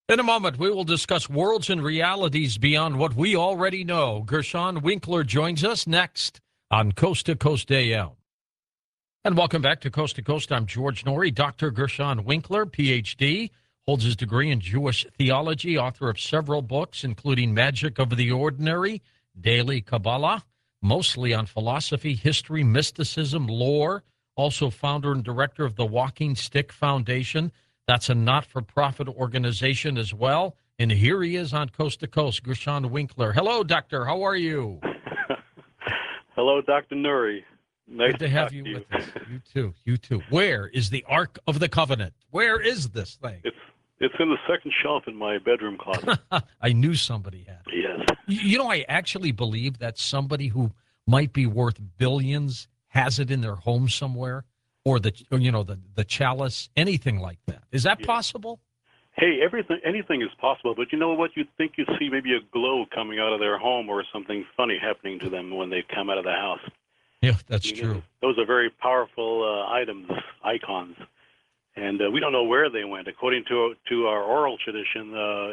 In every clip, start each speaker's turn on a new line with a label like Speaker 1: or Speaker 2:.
Speaker 1: In a moment, we will discuss worlds and realities beyond what we already know. Gershon Winkler joins us next on Coast to Coast AM. And welcome back to Coast. I'm George Noory. Dr. Gershon Winkler, Ph.D., holds his degree in Jewish theology, author of several books, including Magic of the Ordinary, Daily Kabbalah, mostly on philosophy, history, mysticism, lore, also founder and director of the Walking Stick Foundation. That's a not-for-profit organization as well. And here he is on Coast to Coast, Gershon Winkler. Hello, Doctor. How are you?
Speaker 2: Hello, Dr. Noory. Nice
Speaker 1: Good to have you with us. You too. You too. Where is the Ark of the Covenant? Where is this thing?
Speaker 2: It's in the second shelf in my bedroom closet.
Speaker 1: I knew somebody had it.
Speaker 2: Yes.
Speaker 1: You know, I actually believe that somebody who might be worth billions has it in their home somewhere, or the chalice, anything like that. Is that possible?
Speaker 2: Hey, anything is possible, but you know what? You'd think you'd see maybe a glow coming out of their home or something funny happening to them when they come out of the house.
Speaker 1: Yeah, that's true.
Speaker 2: Those are very powerful icons, and we don't know where they went. According to our oral tradition,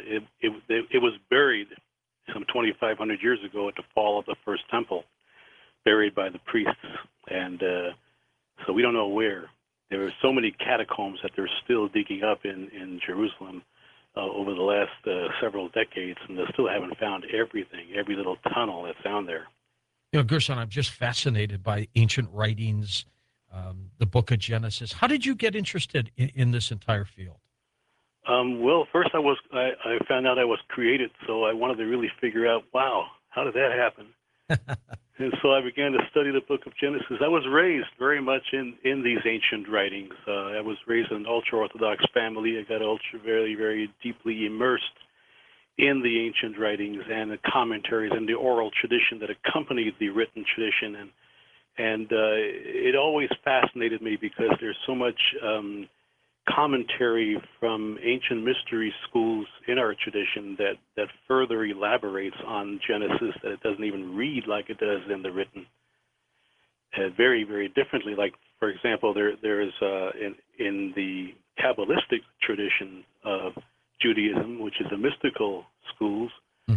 Speaker 2: it was buried some 2,500 years ago at the fall of the first temple, buried by the priests, and so we don't know where. There are so many catacombs that they're still digging up in Jerusalem over the last several decades, and they still haven't found everything, every little tunnel that's down there.
Speaker 1: You know, Gershon, I'm just fascinated by ancient writings, the book of Genesis. How did you get interested in this entire field?
Speaker 2: Well, first I found out I was created, so I wanted to really figure out, wow, how did that happen? And so I began to study the book of Genesis. I was raised very much in these ancient writings. I was raised in an ultra-Orthodox family. I got very, very deeply immersed in the ancient writings and the commentaries and the oral tradition that accompanied the written tradition. And it always fascinated me because there's so much commentary from ancient mystery schools in our tradition that further elaborates on Genesis, that it doesn't even read like it does in the written. Very, very differently. Like, for example, there is in the Kabbalistic tradition of Judaism, which is the mystical schools,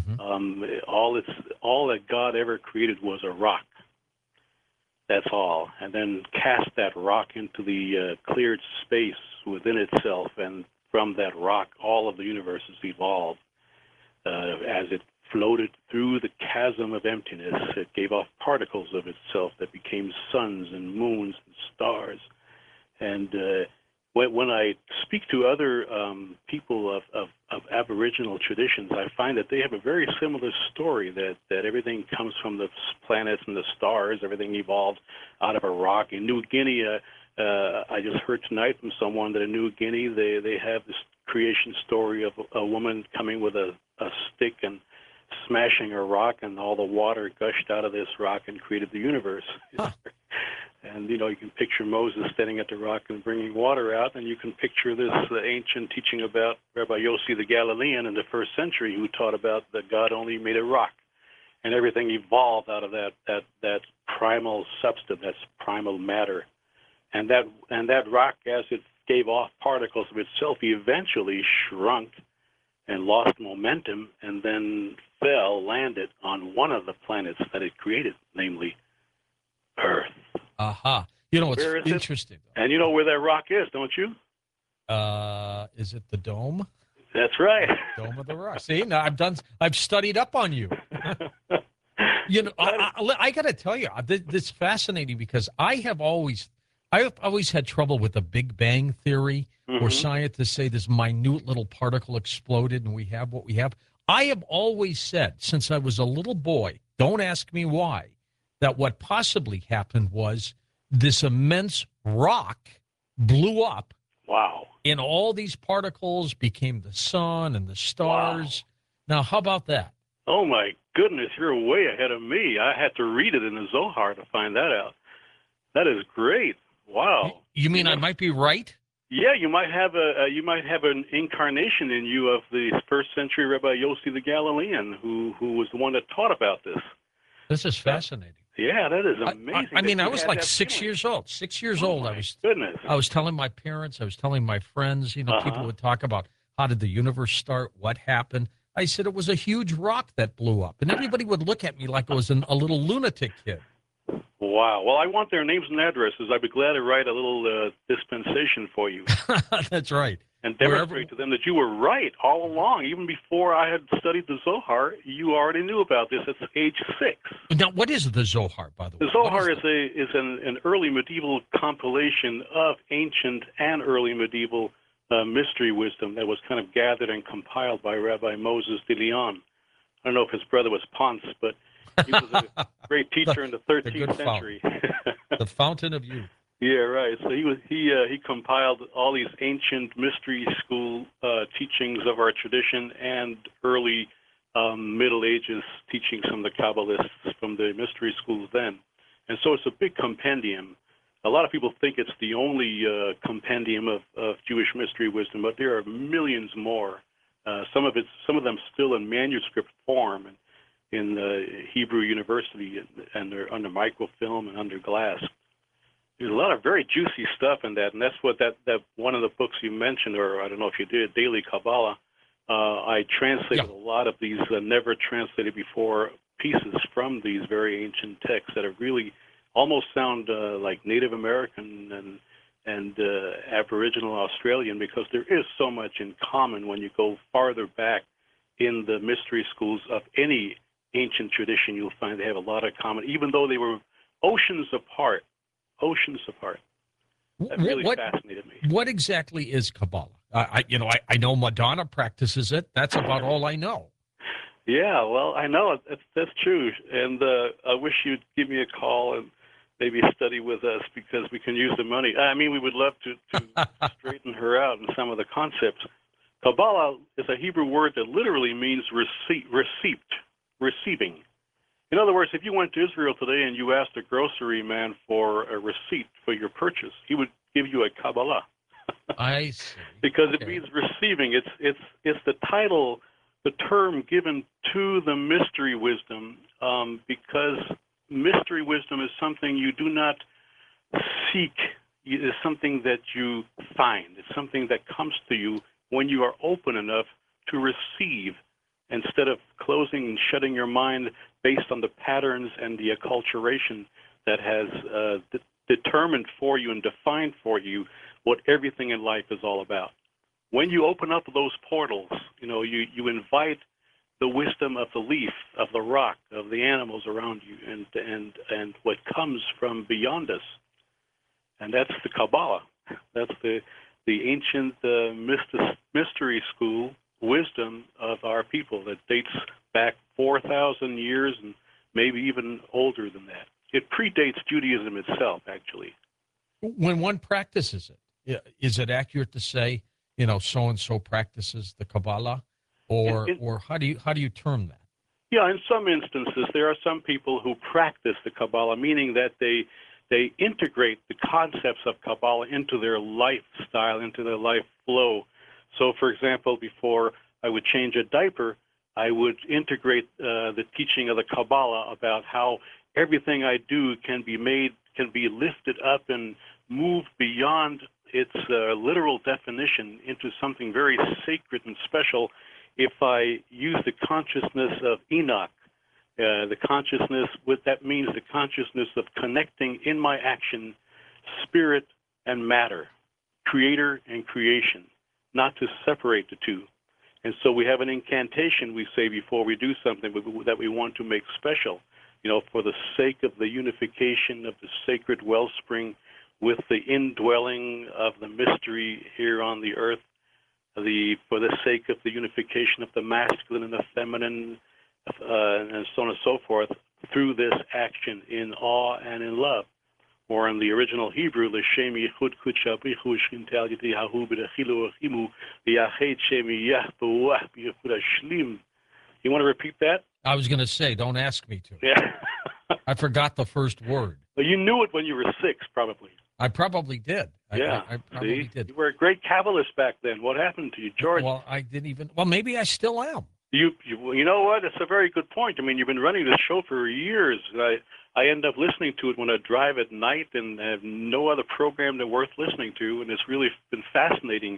Speaker 2: all that God ever created was a rock. That's all. And then cast that rock into the cleared space within itself, and from that rock, all of the universes evolved. As it floated through the chasm of emptiness, it gave off particles of itself that became suns and moons and stars. And when I speak to other people of Aboriginal traditions, I find that they have a very similar story, that everything comes from the planets and the stars. Everything evolved out of a rock. In New Guinea, I just heard tonight from someone that in New Guinea, they have this creation story of a woman coming with a stick and smashing a rock, and all the water gushed out of this rock and created the universe. Huh. And, you can picture Moses standing at the rock and bringing water out, and you can picture this ancient teaching about Rabbi Yossi the Galilean in the first century, who taught about that God only made a rock, and everything evolved out of that primal substance, that's primal matter. And that rock, as it gave off particles of itself, eventually shrunk and lost momentum, and then landed on one of the planets that it created, namely Earth.
Speaker 1: Aha. It's interesting.
Speaker 2: And you know where that rock is, don't you?
Speaker 1: Is it the dome?
Speaker 2: That's right.
Speaker 1: Dome of the Rock. See, now I've studied up on you. I got to tell you, this is fascinating because I've always had trouble with the Big Bang theory, where scientists say this minute little particle exploded and we have what we have. I have always said, since I was a little boy, don't ask me why, that what possibly happened was this immense rock blew up.
Speaker 2: Wow.
Speaker 1: And all these particles became the sun and the stars. Wow. Now, how about that?
Speaker 2: Oh, my goodness, you're way ahead of me. I had to read it in the Zohar to find that out. That is great. Wow.
Speaker 1: You mean I might be right?
Speaker 2: Yeah, you might have an incarnation in you of the first century Rabbi Yossi the Galilean, who was the one that taught about this.
Speaker 1: This is fascinating.
Speaker 2: Yeah, that is amazing.
Speaker 1: I was like 6 years old. 6 years old.
Speaker 2: Goodness.
Speaker 1: I was telling my parents. I was telling my friends. People would talk about How did the universe start? What happened? I said it was a huge rock that blew up. And everybody would look at me like I was a little lunatic kid.
Speaker 2: Wow. Well, I want their names and addresses. I'd be glad to write a little dispensation for you.
Speaker 1: That's right.
Speaker 2: And demonstrate to them that you were right all along. Even before I had studied the Zohar, you already knew about this at age 6.
Speaker 1: Now, what is the Zohar, by the way?
Speaker 2: The Zohar is an early medieval compilation of ancient and early medieval mystery wisdom that was kind of gathered and compiled by Rabbi Moses de Leon. I don't know if his brother was Ponce, but he was a great teacher in the 13th century.
Speaker 1: The fountain of youth.
Speaker 2: Yeah, right. So he compiled all these ancient mystery school teachings of our tradition and early Middle Ages teachings from the Kabbalists from the mystery schools then. And so it's a big compendium. A lot of people think it's the only compendium of Jewish mystery wisdom, but there are millions more. Some of them still in manuscript form in the Hebrew University and they're under microfilm and under glass. There's a lot of very juicy stuff in that, and that's what that one of the books you mentioned, or I don't know if you did, Daily Kabbalah. I translated a lot of these never translated before pieces from these very ancient texts that are really almost sound like Native American and Aboriginal Australian, because there is so much in common when you go farther back in the mystery schools of any ancient tradition. You'll find they have a lot of common, even though they were oceans apart. Oceans apart. That really fascinated me.
Speaker 1: What exactly is Kabbalah? I know Madonna practices it. That's about all I know.
Speaker 2: Yeah, well, I know that's true, and I wish you'd give me a call and maybe study with us because we can use the money. I mean, we would love to straighten her out in some of the concepts. Kabbalah is a Hebrew word that literally means receiving. In other words, if you went to Israel today and you asked a grocery man for a receipt for your purchase, he would give you a Kabbalah.
Speaker 1: I see.
Speaker 2: Because it means receiving. It's the title, the term given to the mystery wisdom, because mystery wisdom is something you do not seek. It is something that you find. It's something that comes to you when you are open enough to receive, instead of closing and shutting your mind based on the patterns and the acculturation that has determined for you and defined for you what everything in life is all about. When you open up those portals, you invite the wisdom of the leaf, of the rock, of the animals around you, and what comes from beyond us. And that's the Kabbalah. That's the ancient mystery school wisdom of our people that dates back 4,000 years and maybe even older than that. It predates Judaism itself, actually.
Speaker 1: When one practices it, is it accurate to say, so and so practices the Kabbalah, or how do you term that?
Speaker 2: Yeah, in some instances, there are some people who practice the Kabbalah, meaning that they integrate the concepts of Kabbalah into their lifestyle, into their life flow. So, for example, before I would change a diaper, I would integrate the teaching of the Kabbalah about how everything I do can be lifted up and moved beyond its literal definition into something very sacred and special if I use the consciousness of Enoch. The consciousness, what that means, the consciousness of connecting in my action spirit and matter, creator and creation, not to separate the two. And so we have an incantation we say before we do something that we want to make special, for the sake of the unification of the sacred wellspring with the indwelling of the mystery here on the earth, for the sake of the unification of the masculine and the feminine, and so on and so forth, through this action in awe and in love. Or in the original Hebrew, L'Shem Yichud Kudshabrichu Shintel Yitihahu B'Dechilu Achimu Yached Shem Yah B'Uach B'Yichud Ashlim. You want to repeat that?
Speaker 1: I was going to say, don't ask me to.
Speaker 2: Yeah.
Speaker 1: I forgot the first word.
Speaker 2: Well, you knew it when you were 6, probably.
Speaker 1: I probably did.
Speaker 2: Yeah.
Speaker 1: I probably did.
Speaker 2: You were a great Kabbalist back then. What happened to you, George?
Speaker 1: Well, I didn't even. Well, maybe I still am.
Speaker 2: You know what? That's a very good point. I mean, you've been running this show for years. I end up listening to it when I drive at night and have no other program that's worth listening to, and it's really been fascinating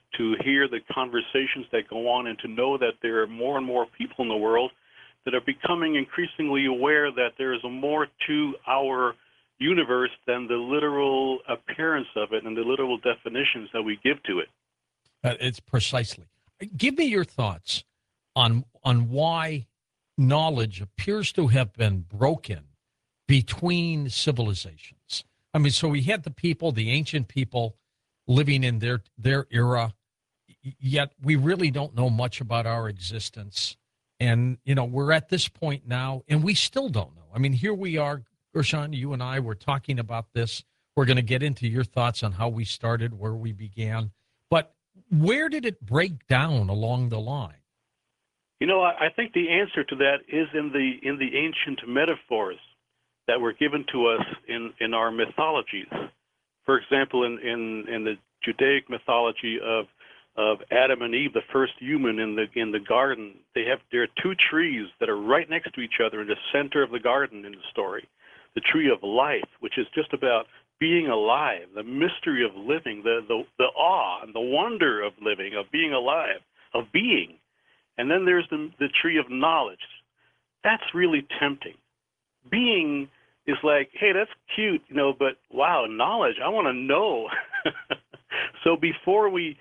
Speaker 2: to hear the conversations that go on and to know that there are more and more people in the world that are becoming increasingly aware that there is more to our universe than the literal appearance of it and the literal definitions that we give to it.
Speaker 1: It's precisely. Give me your thoughts on why knowledge appears to have been broken between civilizations. I mean, so we had the ancient people living in their era, yet we really don't know much about our existence. And, we're at this point now, and we still don't know. I mean, here we are, Gershon, you and I were talking about this. We're going to get into your thoughts on how we started, where we began. But where did it break down along the line?
Speaker 2: I think the answer to that is in the ancient metaphors that were given to us in our mythologies. For example, in the Judaic mythology of Adam and Eve, the first human in the garden, there are two trees that are right next to each other in the center of the garden in the story. The tree of life, which is just about being alive, the mystery of living, the awe and the wonder of living, of being alive, of being. And then there's the tree of knowledge. That's really tempting. Being is like, hey, that's cute, but wow, knowledge, I want to know. So before we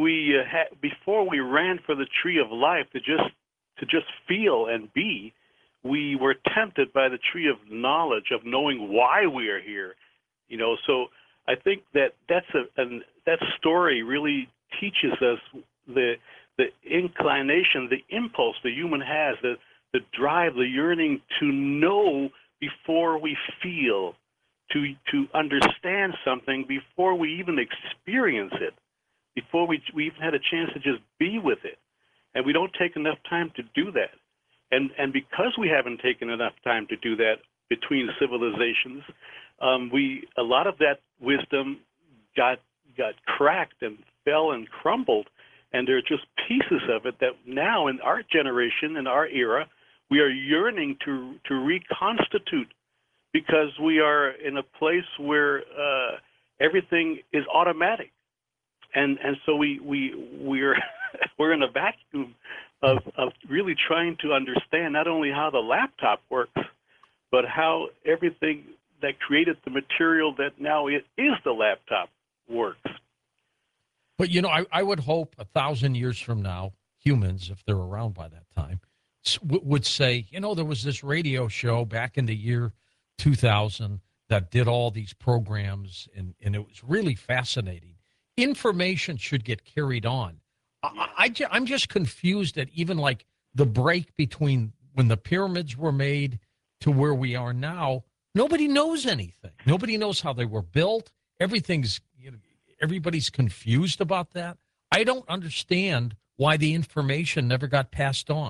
Speaker 2: ran for the tree of life to just feel and be, we were tempted by the tree of knowledge, of knowing why we are here. So I think that that story really teaches us the inclination, the impulse the human has, the drive, the yearning to know before we feel, to understand something before we even experience it, before we even had a chance to just be with it. And we don't take enough time to do that. And because we haven't taken enough time to do that between civilizations, a lot of that wisdom got cracked and fell and crumbled. And there are just pieces of it that now in our generation, in our era, we are yearning to reconstitute, because we are in a place where everything is automatic, and so we're we're in a vacuum of really trying to understand not only how the laptop works, but how everything that created the material that now it is the laptop works.
Speaker 1: But, I would hope 1,000 years from now, humans, if they're around by that time, would say, there was this radio show back in the year 2000 that did all these programs, and it was really fascinating. Information should get carried on. I'm just confused that even like the break between when the pyramids were made to where we are now, nobody knows anything. Nobody knows how they were built. Everybody's confused about that. I don't understand why the information never got passed on.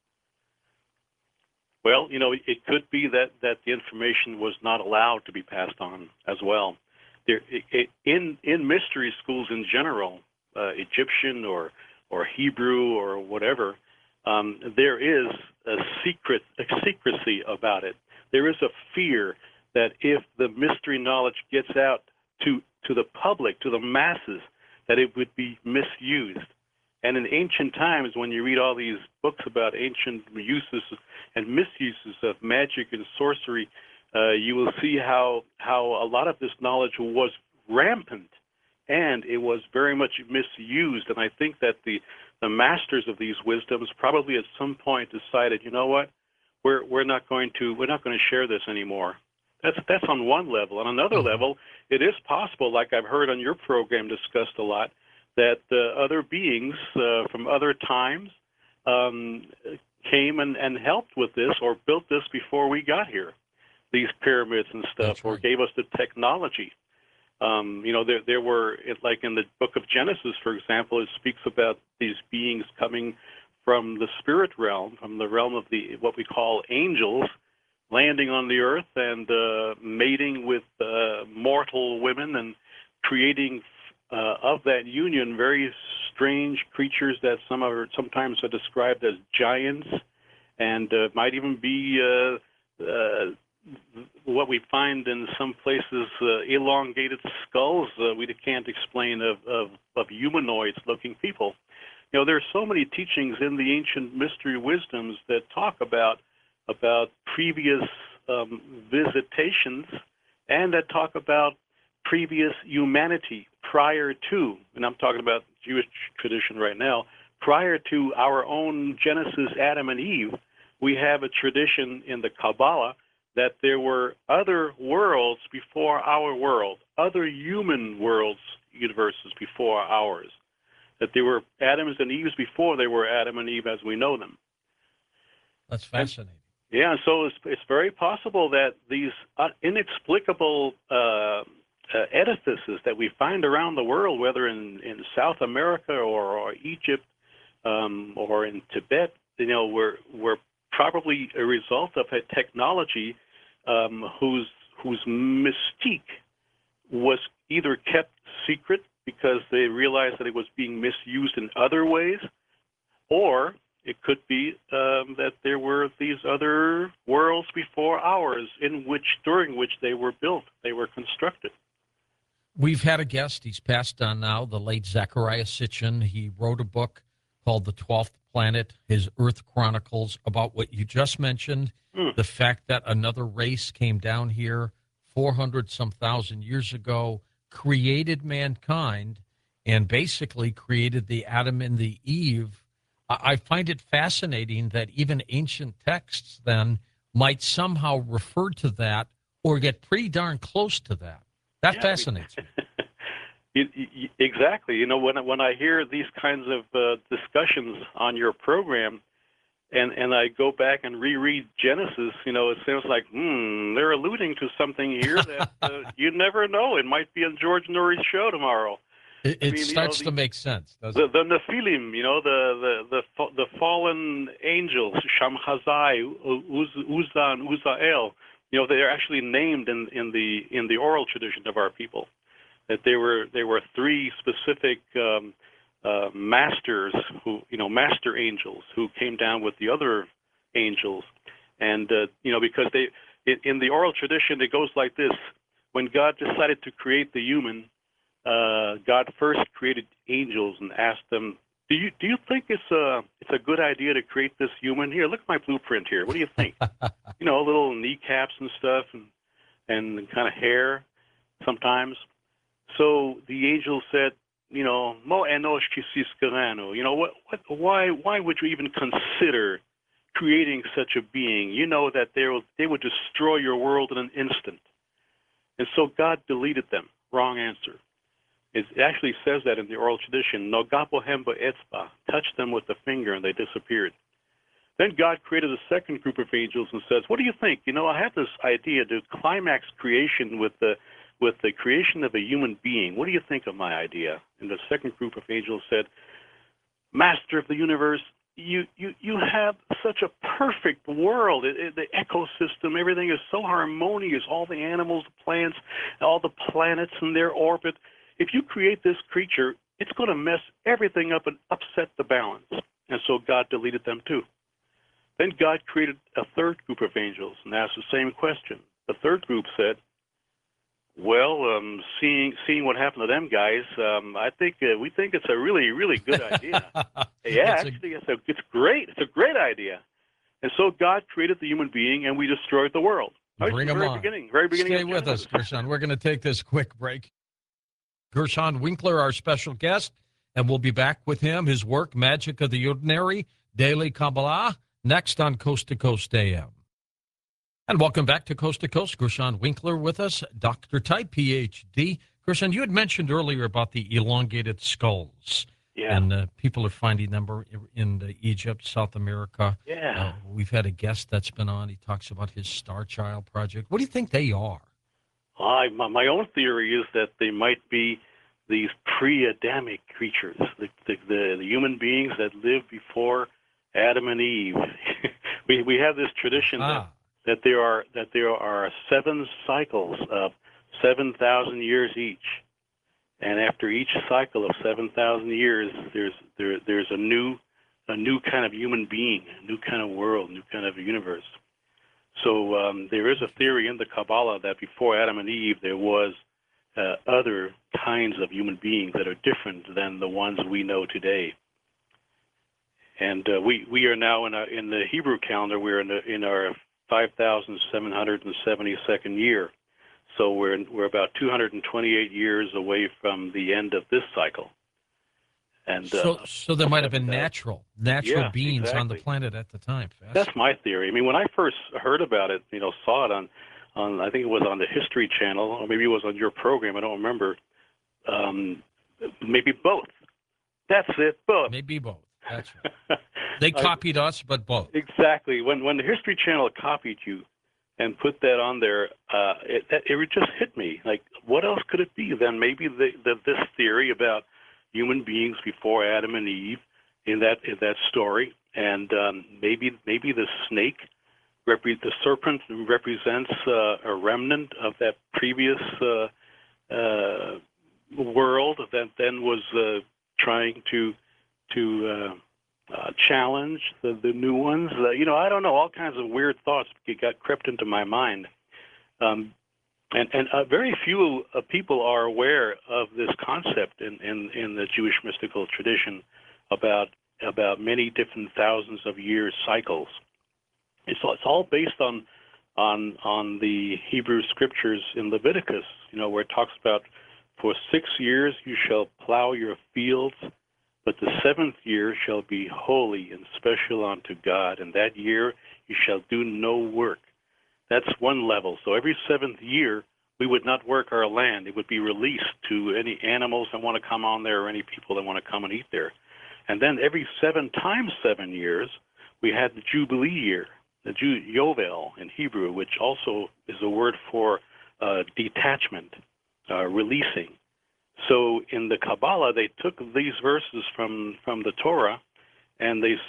Speaker 2: Well, it could be that the information was not allowed to be passed on as well. In mystery schools in general, Egyptian or Hebrew or whatever, there is a secrecy about it. There is a fear that if the mystery knowledge gets out to the public, to the masses, that it would be misused. And in ancient times, when you read all these books about ancient uses and misuses of magic and sorcery, you will see how a lot of this knowledge was rampant, and it was very much misused. And I think that the masters of these wisdoms probably at some point decided, you know what, we're not going to share this anymore. That's on one level. On another level, it is possible, like I've heard on your program discussed a lot, that other beings from other times came and helped with this or built this before we got here, these pyramids and stuff, or gave us the technology. There were, like in the book of Genesis, for example, it speaks about these beings coming from the spirit realm, from the realm of what we call angels, landing on the earth and mating with mortal women and creating of that union very strange creatures that sometimes are described as giants, and might even be what we find in some places, elongated skulls, we can't explain of humanoids-looking people. You know, there are so many teachings in the ancient mystery wisdoms that talk about previous visitations, and that talk about previous humanity prior to, and I'm talking about Jewish tradition right now, prior to our own Genesis, Adam and Eve. We have a tradition in the Kabbalah that there were other worlds before our world, other human worlds, universes before ours, that there were Adams and Eves before they were Adam and Eve as we know them.
Speaker 1: That's fascinating.
Speaker 2: Yeah, so it's very possible that these inexplicable edifices that we find around the world, whether in South America or Egypt or in Tibet, you know, were probably a result of a technology whose mystique was either kept secret because they realized that it was being misused in other ways, or it could be that there were these other worlds before ours during which they were built, they were constructed.
Speaker 1: We've had a guest. He's passed on now, the late Zecharia Sitchin. He wrote a book called The 12th Planet, his Earth Chronicles, about what you just mentioned, the fact that another race came down here 400-some thousand years ago, created mankind, and basically created the Adam and the Eve. I find it fascinating that even ancient texts then might somehow refer to that or get pretty darn close to that. That fascinates me.
Speaker 2: Exactly. You know, when I hear these kinds of discussions on your program, and I go back and reread Genesis, you know, it sounds like, they're alluding to something here that you never know. It might be on George Noory's show tomorrow.
Speaker 1: It starts to make sense, doesn't
Speaker 2: it? The Nephilim, you know, the fallen angels, Shamhazai, Uzan, Uzael, you know, they're actually named in the oral tradition of our people. That there were three specific masters who, you know, master angels who came down with the other angels, and you know, because in the oral tradition it goes like this: when God decided to create the human, God first created angels and asked them, "Do you think it's a good idea to create this human? Here, look at my blueprint here. What do you think?" You know, little kneecaps and stuff, and kind of hair sometimes. So the angel said, you know, Mo enosh kisiskerano. You know, why would you even consider creating such a being? You know that they would destroy your world in an instant. And so God deleted them. Wrong answer. It actually says that in the oral tradition, no gapohem etzba, touched them with the finger and they disappeared. Then God created a second group of angels and says, what do you think? You know, I have this idea to climax creation with the creation of a human being. What do you think of my idea? And the second group of angels said, Master of the universe, you have such a perfect world. The ecosystem, everything is so harmonious, all the animals, the plants, all the planets in their orbit. If you create this creature, it's going to mess everything up and upset the balance. And so God deleted them too. Then God created a third group of angels and asked the same question. The third group said, well, seeing what happened to them guys, I think we think it's a really, really good idea. Yeah, it's great. It's a great idea. And so God created the human being, and we destroyed the world.
Speaker 1: Bring them on.
Speaker 2: Very beginning.
Speaker 1: Stay with us, Gershon. We're going to take this quick break. Gershon Winkler, our special guest, and we'll be back with him, his work, Magic of the Ordinary, Daily Kabbalah, next on Coast to Coast AM. And welcome back to Coast, Gershon Winkler with us, Dr. Type, Ph.D. Gershon, you had mentioned earlier about the elongated skulls.
Speaker 2: Yeah.
Speaker 1: And people are finding them in Egypt, South America.
Speaker 2: Yeah.
Speaker 1: We've had a guest that's been on. He talks about his Star Child project. What do you think they are?
Speaker 2: My own theory is that they might be these pre-Adamic creatures, the human beings that lived before Adam and Eve. we have this tradition that there are 7 cycles of 7,000 years each, and after each cycle of 7,000 years, there's a new kind of human being, a new kind of world, new kind of universe. So there is a theory in the Kabbalah that before Adam and Eve, there was other kinds of human beings that are different than the ones we know today. And we are now in the Hebrew calendar. We're in our 5,772nd year. So we're about 228 years away from the end of this cycle. And
Speaker 1: so there might have been natural beings
Speaker 2: exactly
Speaker 1: on the planet at the time.
Speaker 2: That's my theory. I mean, when I first heard about it, saw it on I think it was on the History Channel, or maybe it was on your program. I don't remember. Maybe both. That's it, both.
Speaker 1: Maybe both. That's right. They copied us, but both.
Speaker 2: Exactly. When the History Channel copied you and put that on there, it just hit me. Like, what else could it be than maybe this theory about human beings before Adam and Eve in that story, and maybe the snake, the serpent represents a remnant of that previous world that then was trying to challenge the new ones. I don't know. All kinds of weird thoughts crept into my mind. And very few people are aware of this concept in the Jewish mystical tradition about many different thousands of years cycles. It's all based on the Hebrew scriptures in Leviticus, where it talks about, for 6 years you shall plow your fields, but the 7th year shall be holy and special unto God, and that year you shall do no work. That's one level. So every 7th year, we would not work our land. It would be released to any animals that want to come on there or any people that want to come and eat there. And then every 7 times 7 years, we had the Jubilee year, the Yovel in Hebrew, which also is a word for detachment, releasing. So in the Kabbalah, they took these verses from the Torah, and they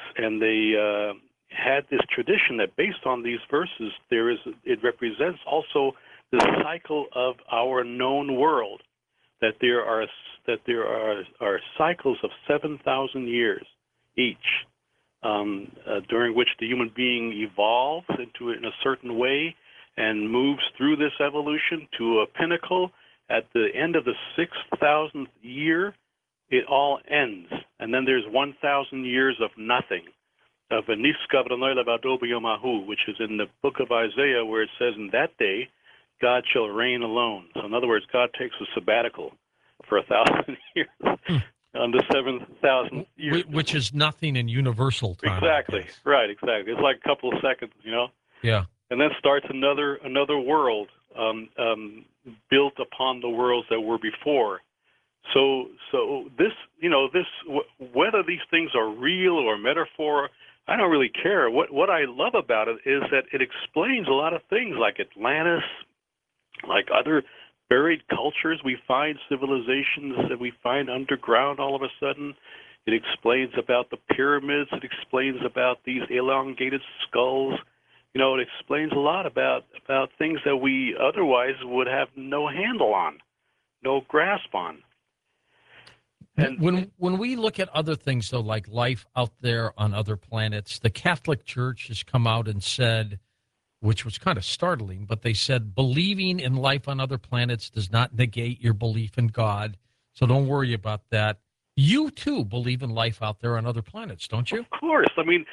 Speaker 2: had this tradition that based on these verses, it represents also the cycle of our known world. That there are cycles of 7,000 years each, during which the human being evolves in a certain way and moves through this evolution to a pinnacle. At the end of the 6,000th year, it all ends, and then there's 1,000 years of nothing, of a Niskav Adonai Levado B'Yom Hahu, which is in the book of Isaiah, where it says, "In that day, God shall reign alone." So in other words, God takes a sabbatical for 1,000 years on the 7,000th year.
Speaker 1: Which is nothing in universal time.
Speaker 2: Exactly. Right, exactly. It's like a couple of seconds,
Speaker 1: Yeah.
Speaker 2: And then starts another world built upon the worlds that were before. So this, whether these things are real or metaphor, I don't really care. What I love about it is that it explains a lot of things, like Atlantis, like other buried cultures. We find civilizations that we find underground all of a sudden. It explains about the pyramids. It explains about these elongated skulls. It explains a lot about things that we otherwise would have no handle on, no grasp on.
Speaker 1: And when we look at other things, though, like life out there on other planets, the Catholic Church has come out and said, which was kind of startling, but they said believing in life on other planets does not negate your belief in God, so don't worry about that. You, too, believe in life out there on other planets, don't you?
Speaker 2: Of course. I mean,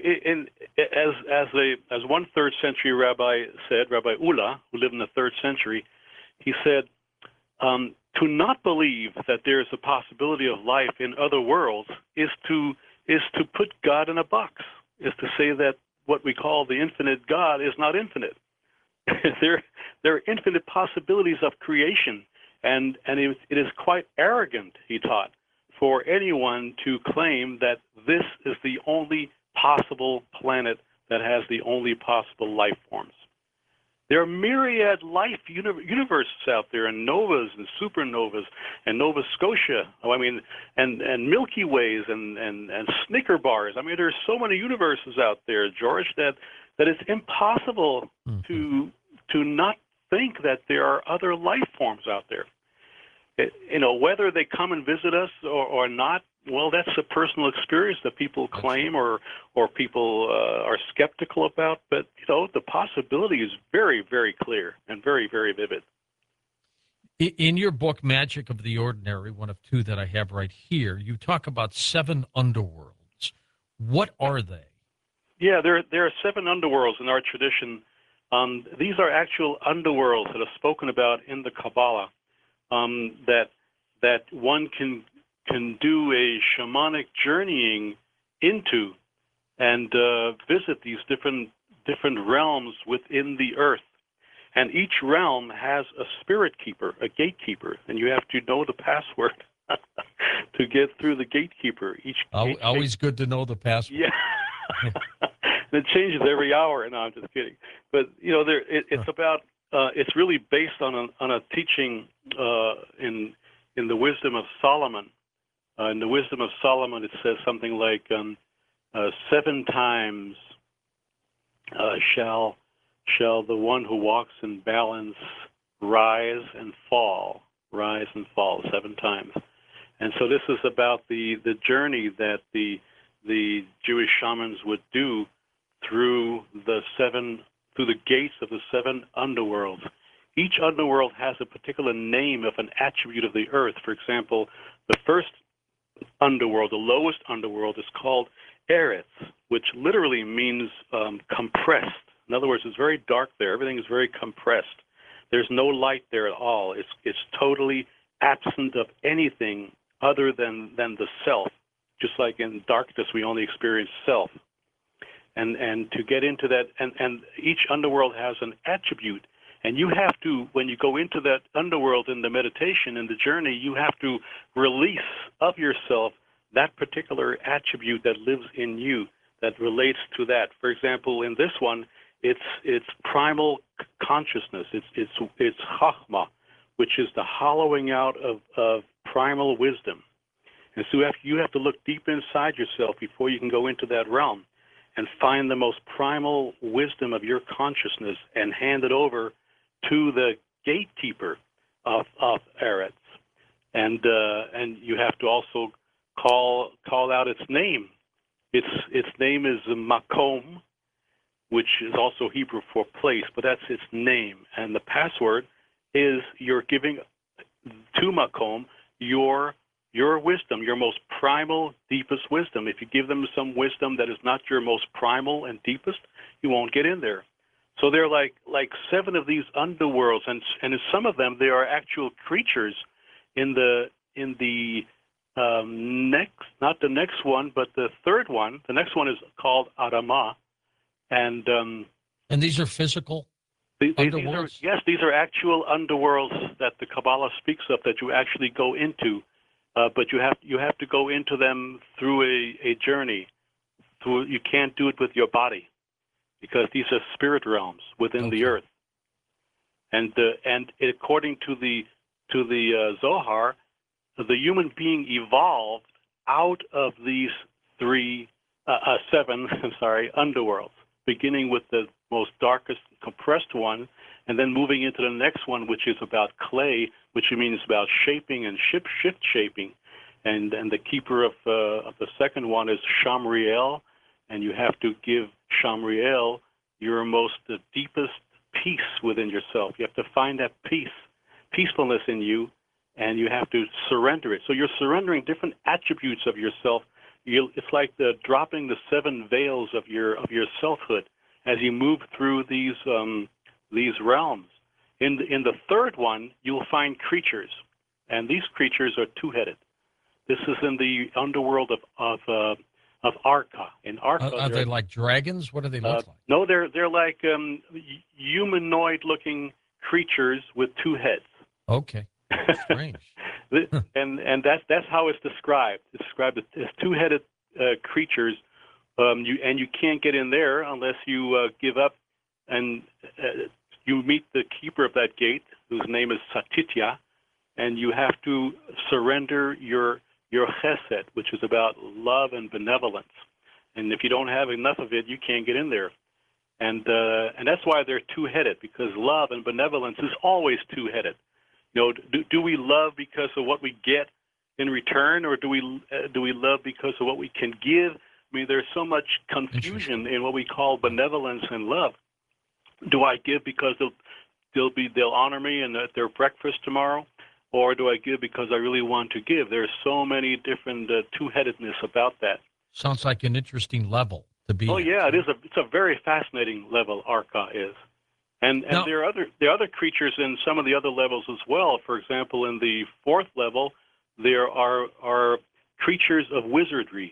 Speaker 2: as one 3rd century rabbi said, Rabbi Ula, who lived in the 3rd century, he said, to not believe that there is a possibility of life in other worlds is to put God in a box, is to say that what we call the infinite God is not infinite. There are infinite possibilities of creation, and it is quite arrogant, he taught, for anyone to claim that this is the only possible planet that has the only possible life forms. There are myriad life universes out there, and novas and supernovas and Nova Scotia. And Milky Ways and Snicker bars. I mean, there's so many universes out there, George, that it's impossible to not think that there are other life forms out there. Whether they come and visit us or not, Well, that's a personal experience that people claim or people are skeptical about. But, the possibility is very, very clear and very, very vivid.
Speaker 1: In your book, Magic of the Ordinary, one of two that I have right here, you talk about 7 underworlds. What are they?
Speaker 2: Yeah, there are 7 underworlds in our tradition. These are actual underworlds that are spoken about in the Kabbalah, that one can do a shamanic journeying into and visit these different realms within the earth. And each realm has a spirit keeper, a gatekeeper, and you have to know the password to get through the gatekeeper.
Speaker 1: Always good to know the password.
Speaker 2: Yeah. And it changes every hour. No, I'm just kidding. But, it's about, it's really based on a teaching in the Wisdom of Solomon. In the Wisdom of Solomon, it says something like, 7 times shall the one who walks in balance rise and fall 7 times. And so this is about the journey that the Jewish shamans would do through the gates of the 7 underworlds. Each underworld has a particular name of an attribute of the earth. For example, the first underworld, the lowest underworld, is called Eretz, which literally means compressed. In other words, it's very dark there. Everything is very compressed. There's no light there at all. It's totally absent of anything other than the self. Just like in darkness, we only experience self. And to get into that, and each underworld has an attribute. And you have to, when you go into that underworld in the meditation, in the journey, you have to release of yourself that particular attribute that lives in you, that relates to that. For example, in this one, it's primal consciousness. It's chachma, which is the hollowing out of primal wisdom. And so you have to look deep inside yourself before you can go into that realm and find the most primal wisdom of your consciousness and hand it over to the gatekeeper of Eretz. And you have to also call out its name. Its name is Makom, which is also Hebrew for place, but that's its name. And the password is you're giving to Makom your wisdom, your most primal, deepest wisdom. If you give them some wisdom that is not your most primal and deepest, you won't get in there. So there are like 7 of these underworlds, and in some of them there are actual creatures in the next, not the next one, but the third one. The next one is called Adama, and
Speaker 1: these are physical underworlds?
Speaker 2: These are actual underworlds that the Kabbalah speaks of that you actually go into, but you have to go into them through a journey. You can't do it with your body, because these are spirit realms within the earth. And according to the Zohar, the human being evolved out of these 7 underworlds, beginning with the most darkest, compressed one, and then moving into the next one, which is about clay, which means about shaping and shift shaping. And the keeper of the second one is Shamriel, and you have to give Shamriel your most deepest peace within yourself. You have to find that peacefulness in you, and you have to surrender it. So you're surrendering different attributes of yourself. It's like dropping the 7 veils of your selfhood as you move through these realms. In the third one, you'll find creatures, and these creatures are 2-headed. This is in the underworld of Arka. In Arka,
Speaker 1: are they like dragons? What do they look like?
Speaker 2: No, they're like humanoid-looking creatures with 2 heads.
Speaker 1: Okay, strange.
Speaker 2: and that's how it's described. It's described as 2-headed creatures. You can't get in there unless you give up, and you meet the keeper of that gate, whose name is Satitya, and you have to surrender your chesed, which is about love and benevolence. And if you don't have enough of it, you can't get in there. And that's why they're 2-headed, because love and benevolence is always 2-headed. Do we love because of what we get in return, or do we love because of what we can give? I mean, there's so much confusion in what we call benevolence and love. Do I give because they'll honor me and at their breakfast tomorrow, or do I give because I really want to give? There's so many different two-headedness about that.
Speaker 1: Sounds like an interesting level to be.
Speaker 2: Oh
Speaker 1: at.
Speaker 2: yeah, it is. It's a very fascinating level. Arca is, and
Speaker 1: Now,
Speaker 2: there are other creatures in some of the other levels as well. For example, in the fourth level, there are creatures of wizardry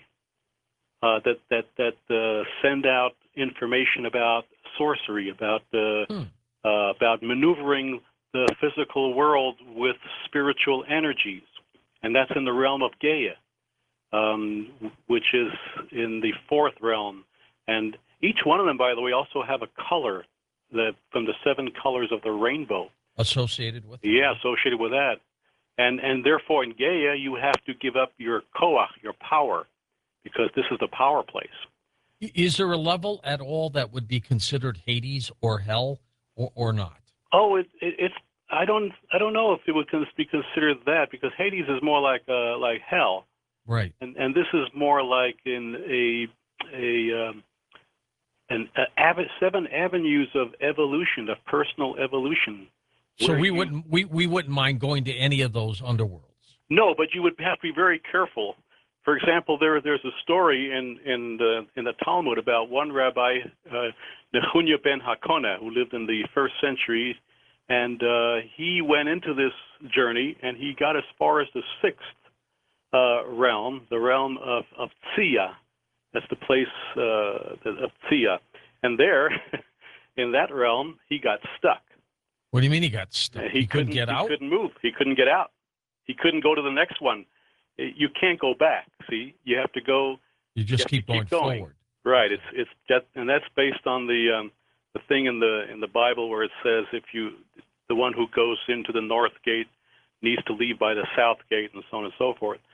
Speaker 2: that send out information about sorcery, about maneuvering the physical world with spiritual energies, and that's in the realm of Gaia, which is in the fourth realm. And each one of them, by the way, also have a color from the 7 colors of the rainbow.
Speaker 1: Associated with?
Speaker 2: Yeah, associated with that. And therefore, in Gaia, you have to give up your koach, your power, because this is the power place.
Speaker 1: Is there a level at all that would be considered Hades or hell, or not?
Speaker 2: Oh, it's I don't know if it would be considered that, because Hades is more like hell,
Speaker 1: right?
Speaker 2: And this is more like in 7 avenues of evolution, of personal evolution.
Speaker 1: So we wouldn't mind going to any of those underworlds.
Speaker 2: No, but you would have to be very careful. For example, there's a story in the Talmud about one rabbi, Nechunya ben Hakona, who lived in the 1st century, and he went into this journey, and he got as far as the 6th realm, the realm of Tzia. That's the place of Tzia. And there, in that realm, he got stuck.
Speaker 1: What do you mean he got stuck? He couldn't get out?
Speaker 2: He couldn't move. He couldn't get out. He couldn't go to the next one. You can't go back. See, you have to go.
Speaker 1: You just keep going forward.
Speaker 2: Right. It's just, and that's based on the thing in the Bible where it says the one who goes into the north gate needs to leave by the south gate, and so on and so forth.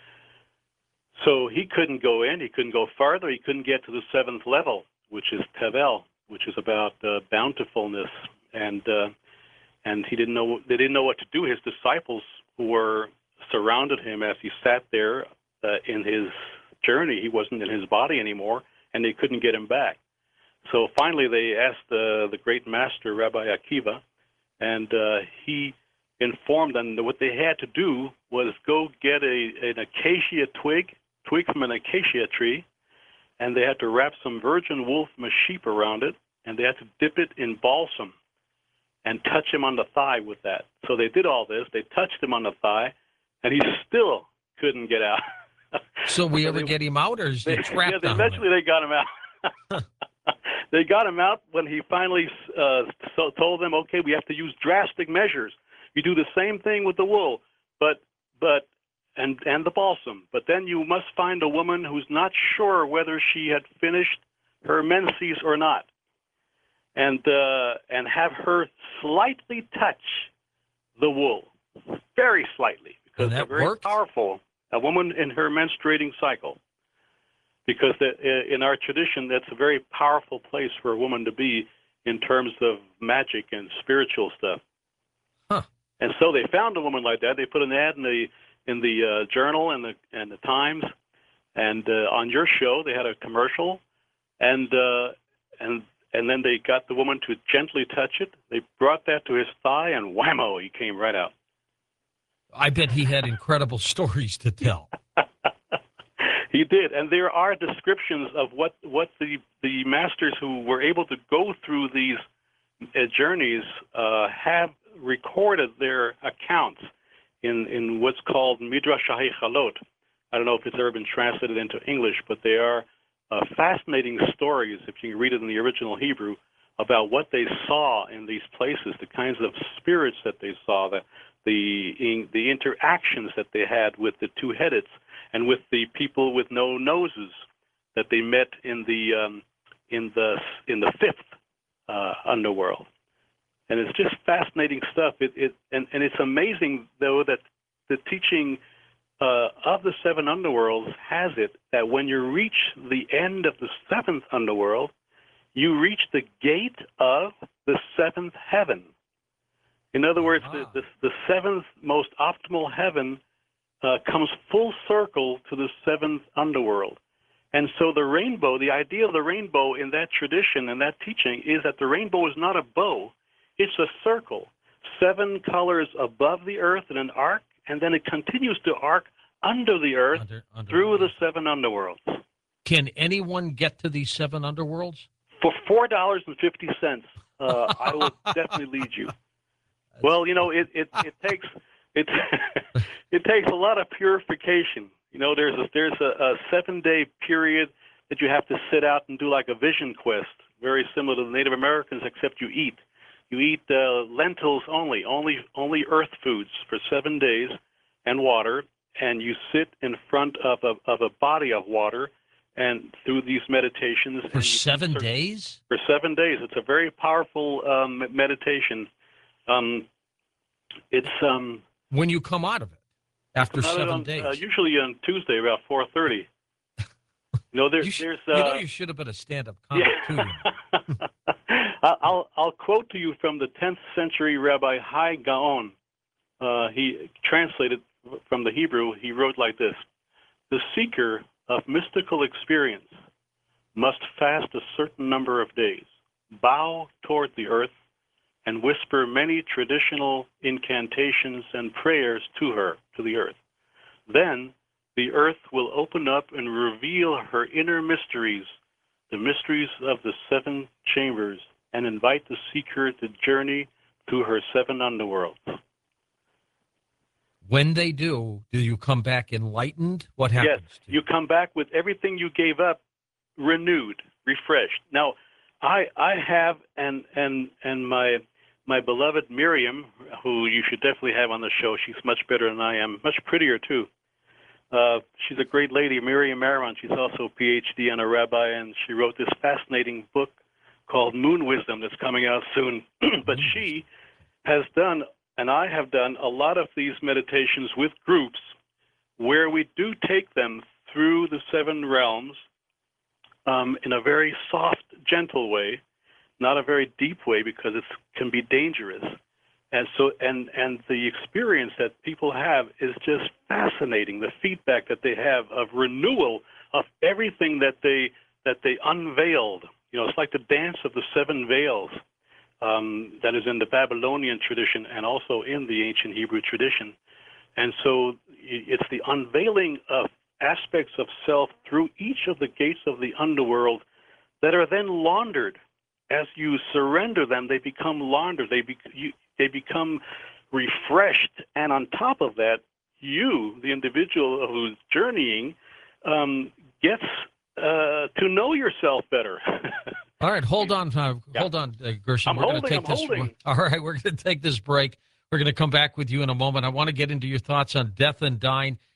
Speaker 2: So he couldn't go in. He couldn't go farther. He couldn't get to the 7th level, which is Tevel, which is about bountifulness, and he didn't know. They didn't know what to do. His disciples were surrounded him as he sat there in his journey. He wasn't in his body anymore, and they couldn't get him back. So finally they asked the great master, Rabbi Akiva, and he informed them that what they had to do was go get an acacia twig from an acacia tree, and they had to wrap some virgin wool from a sheep around it, and they had to dip it in balsam and touch him on the thigh with that. So they did all this. They touched him on the thigh, and he still couldn't get out.
Speaker 1: So we ever get him out, or is he trapped on
Speaker 2: eventually they got him out. They got him out when he finally told them, okay, we have to use drastic measures. You do the same thing with the wool, and the balsam. But then you must find a woman who's not sure whether she had finished her menses or not, and have her slightly touch the wool, very slightly, because they're very powerful. A woman in her menstruating cycle, because in our tradition, that's a very powerful place for a woman to be in terms of magic and spiritual stuff.
Speaker 1: Huh.
Speaker 2: And so they found a woman like that. They put an ad in the journal and the Times, and on your show they had a commercial, and then they got the woman to gently touch it. They brought that to his thigh, and whammo, he came right out.
Speaker 1: I bet he had incredible stories to tell.
Speaker 2: He did, and there are descriptions of what the masters who were able to go through these journeys have recorded their accounts in what's called Midrash HaChalot. I don't know if it's ever been translated into English, but they are fascinating stories, if you can read it in the original Hebrew, about what they saw in these places, the kinds of spirits that they saw, the interactions that they had with the two-headeds and with the people with no noses that they met in the 5th underworld. And it's just fascinating stuff. And it's amazing, though, that the teaching of the 7 underworlds has it that when you reach the end of the 7th underworld, you reach the gate of the 7th heaven. In other words, the 7th most optimal heaven comes full circle to the seventh underworld. And so the rainbow, the idea of the rainbow in that tradition and that teaching is that the rainbow is not a bow, it's a circle. 7 colors above the earth in an arc, and then it continues to arc under the earth through the 7 underworlds.
Speaker 1: Can anyone get to these 7 underworlds?
Speaker 2: For $4.50, I will definitely lead you. Well, you know, it takes it takes a lot of purification. You know, there's a 7-day period that you have to sit out and do like a vision quest, very similar to the Native Americans, except you eat. You eat lentils only earth foods for 7 days, and water, and you sit in front of a body of water, and through these meditations.
Speaker 1: For 7 days?
Speaker 2: For 7 days. It's a very powerful meditation.
Speaker 1: When you come out of it, after 7 days?
Speaker 2: Usually on Tuesday about 4:30. You know,
Speaker 1: you should have been a stand-up comic, too.
Speaker 2: I'll quote to you from the 10th century Rabbi Hai Gaon. He translated from the Hebrew. He wrote like this: "The seeker of mystical experience must fast a certain number of days, bow toward the earth, and whisper many traditional incantations and prayers to the earth. Then the earth will open up and reveal her inner mysteries, the mysteries of the 7 chambers, and invite the seeker to journey through her 7 underworlds."
Speaker 1: When they do you come back enlightened? What happens?
Speaker 2: Yes, you come back with everything you gave up renewed, refreshed. Now, I have and my beloved Miriam, who you should definitely have on the show. She's much better than I am, much prettier too. She's a great lady, Miriam Maron. She's also a PhD and a rabbi, and she wrote this fascinating book called Moon Wisdom that's coming out soon. But she has done, and I have done, a lot of these meditations with groups where we do take them through the 7 realms in a very soft, gentle way, not a very deep way because it can be dangerous. And so, and the experience that people have is just fascinating. The feedback that they have of renewal of everything that they unveiled. You know, it's like the dance of the 7 veils that is in the Babylonian tradition and also in the ancient Hebrew tradition. And so it's the unveiling of aspects of self through each of the gates of the underworld that are then laundered. As you surrender them, they become laundered. They become refreshed. And on top of that, you, the individual who's journeying, gets to know yourself better.
Speaker 1: All right, hold on, Gershon.
Speaker 2: I'm holding.
Speaker 1: All right, we're going to take this break. We're going to come back with you in a moment. I want to get into your thoughts on death and dying.